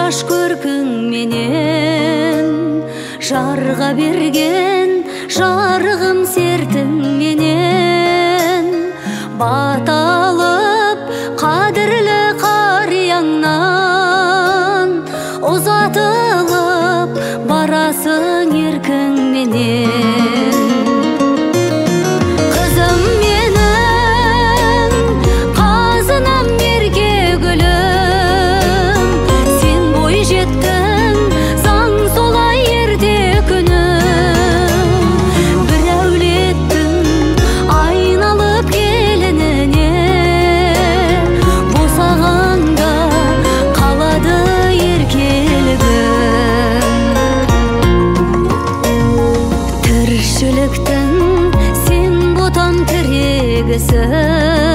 жаш көркің менен, жарға берген жарығым сертің менен, баталып қадірлі қарияңнан, ұзатылып барасың еркің менен. Қызым менің, қазынам ерке гүлім, сен бой жеттің, заң солай ерте күнім. Бір әулеттің айналып келініне, босағаңда қалады еркелігің. Тіршіліктің сен ботам тірегісің,